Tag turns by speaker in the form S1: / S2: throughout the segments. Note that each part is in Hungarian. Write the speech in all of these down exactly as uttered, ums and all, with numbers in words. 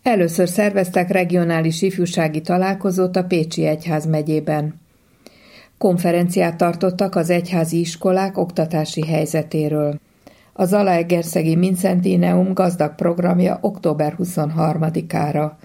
S1: Először szerveztek regionális ifjúsági találkozót a Pécsi Egyházmegyében. Konferenciát tartottak az egyházi iskolák oktatási helyzetéről. A Zalaegerszegi Mincentineum gazdag programja október huszonharmadikára.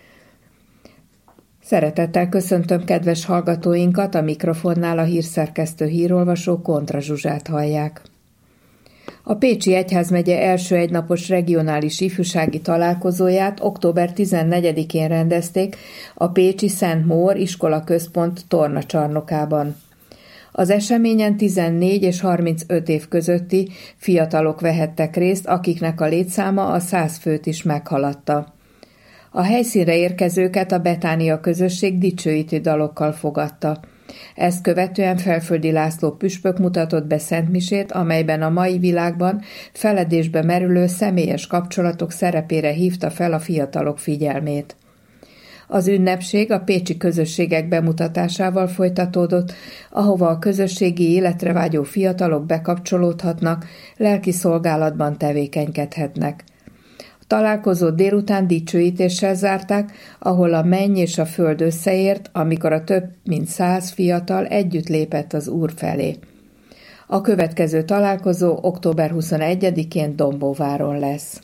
S1: Szeretettel köszöntöm kedves hallgatóinkat, a mikrofonnál a hírszerkesztő hírolvasó Kontra Zsuzsát hallják. A Pécsi Egyházmegye első egynapos regionális ifjúsági találkozóját október tizennegyedikén rendezték a pécsi Szent Mór iskolaközpont tornacsarnokában. Az eseményen tizennégy és harmincöt év közötti fiatalok vehettek részt, akiknek a létszáma a száz főt is meghaladta. A helyszínre érkezőket a Betánia közösség dicsőítő dalokkal fogadta. Ezt követően Felföldi László püspök mutatott be szentmisét, amelyben a mai világban feledésbe merülő személyes kapcsolatok szerepére hívta fel a fiatalok figyelmét. Az ünnepség a pécsi közösségek bemutatásával folytatódott, ahova a közösségi életre vágyó fiatalok bekapcsolódhatnak, lelki szolgálatban tevékenykedhetnek. A találkozót délután dicsőítéssel zárták, ahol a menny és a föld összeért, amikor a több mint száz fiatal együtt lépett az Úr felé. A következő találkozó október huszonegyedikén Dombóváron lesz.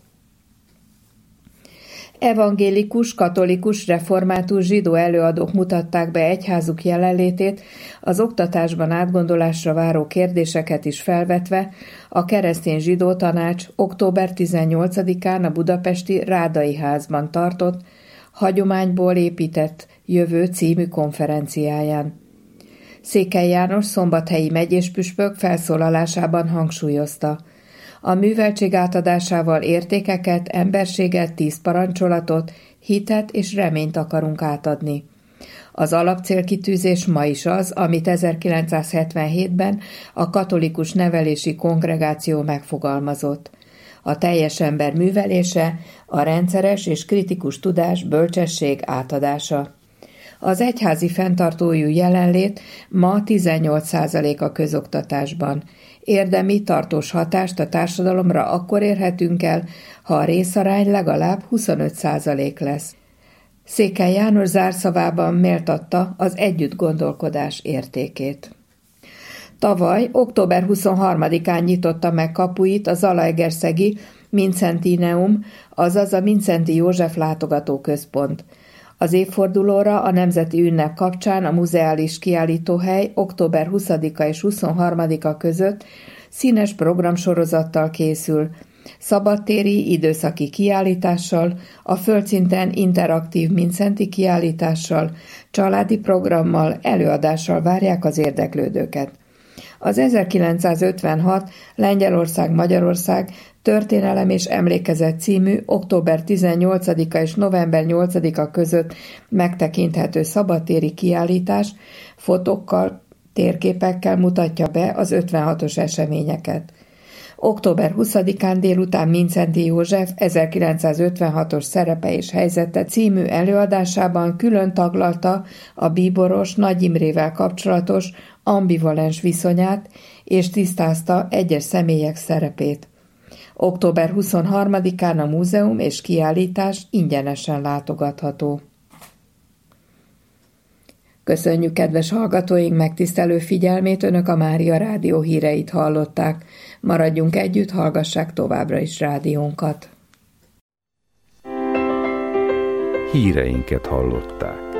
S1: Evangélikus, katolikus, református, zsidó előadók mutatták be egyházuk jelenlétét, az oktatásban átgondolásra váró kérdéseket is felvetve, a Keresztény Zsidó Tanács október tizennyolcadikán a budapesti Rádai Házban tartott, Hagyományból épített jövő című konferenciáján. Székely János szombathelyi megyéspüspök felszólalásában hangsúlyozta: a műveltség átadásával értékeket, emberséget, tíz parancsolatot, hitet és reményt akarunk átadni. Az alapcélkitűzés ma is az, amit ezerkilencszázhetvenhétben a Katolikus Nevelési Kongregáció megfogalmazott. A teljes ember művelése, a rendszeres és kritikus tudás, bölcsesség átadása. Az egyházi fenntartójú jelenlét ma tizennyolc százalék a közoktatásban. Érdemi, tartós hatást a társadalomra akkor érhetünk el, ha a részarány legalább huszonöt százalék lesz. Székely János zárszavában méltatta az együttgondolkodás értékét. Tavaly, október huszonharmadikán nyitotta meg kapuit a Zalaegerszegi Mincentineum, azaz a Mincenti József látogatóközpont. Az évfordulóra a nemzeti ünnep kapcsán a muzeális kiállítóhely október huszadika és huszonharmadika között színes programsorozattal készül, szabadtéri időszaki kiállítással, a földszinten interaktív mincenti kiállítással, családi programmal, előadással várják az érdeklődőket. Az ezerkilencszázötvenhat Lengyelország-Magyarország Történelem és Emlékezet című október tizennyolcadika és november nyolcadika között megtekinthető szabadtéri kiállítás fotókkal, térképekkel mutatja be az ötvenhatos eseményeket. október huszadikán délután Mincenti József ezerkilencszázötvenhatos szerepe és helyzete című előadásában külön taglalta a bíboros Nagy Imrével kapcsolatos ambivalens viszonyát és tisztázta egyes személyek szerepét. október huszonharmadikán a múzeum és kiállítás ingyenesen látogatható. Köszönjük kedves hallgatóink megtisztelő figyelmét, Önök a Mária Rádió híreit hallották. Maradjunk együtt, hallgassák továbbra is rádiónkat.
S2: Híreinket hallották.